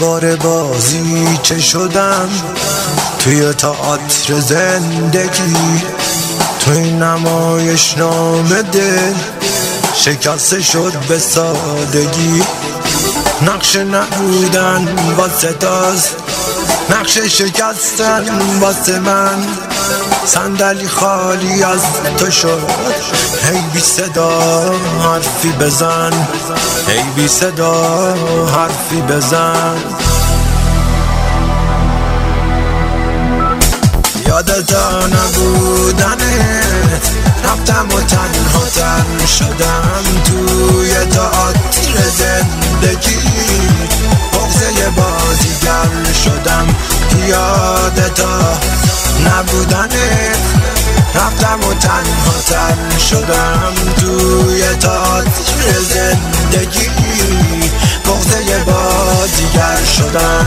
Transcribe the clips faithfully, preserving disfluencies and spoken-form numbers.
سوار بازی چه شدم توی تئاتر زندگی، توی نمایش نامه دل شکسته شد به سادگی. نقش نبودن واسه داست، نقش شکستن واسه من. صندلی خالی از تو شد، هی بی صدا حرفی بزن، هی بی صدا حرفی بزن. یادتا نبودنت رفتم و تنها تن شدم توی تئاتر زندگی، بغضه بازیگر شدم. یادتا نبودنت رفتم و تنها تن شدم توی تئاتر زندگی، بغضه بازیگر شدم.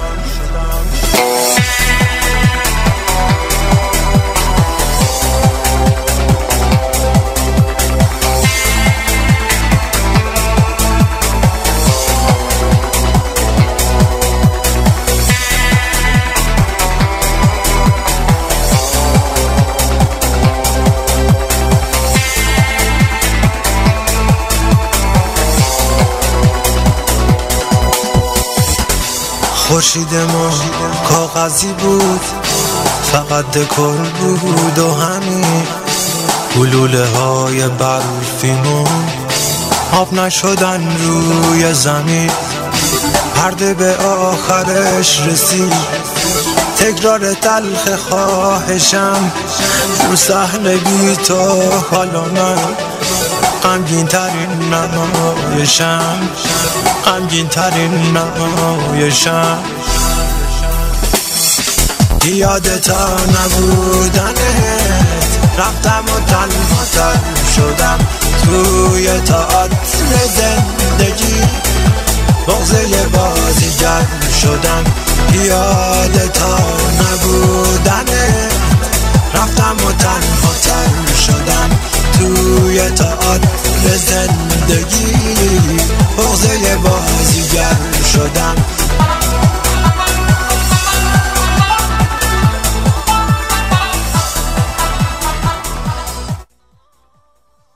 خورشید ما کاغذی بود، فقط دکور بود و همین. گلوله های برفیمون آب نشدن روی زمین. پرده به آخرش رسید، تکرار تلخ خواهشم رو صحنه بی تو. حالا من غمگین ترین نمایشم، غمگین ترین نمایشم. یادتا نبودنت رفتم و تنها تن شدم توی تئاتر زندگی، بغضه بازیگر شدم. یادتا نبودنت رفتم و تنها تن شدم توی تئاتر زندگی،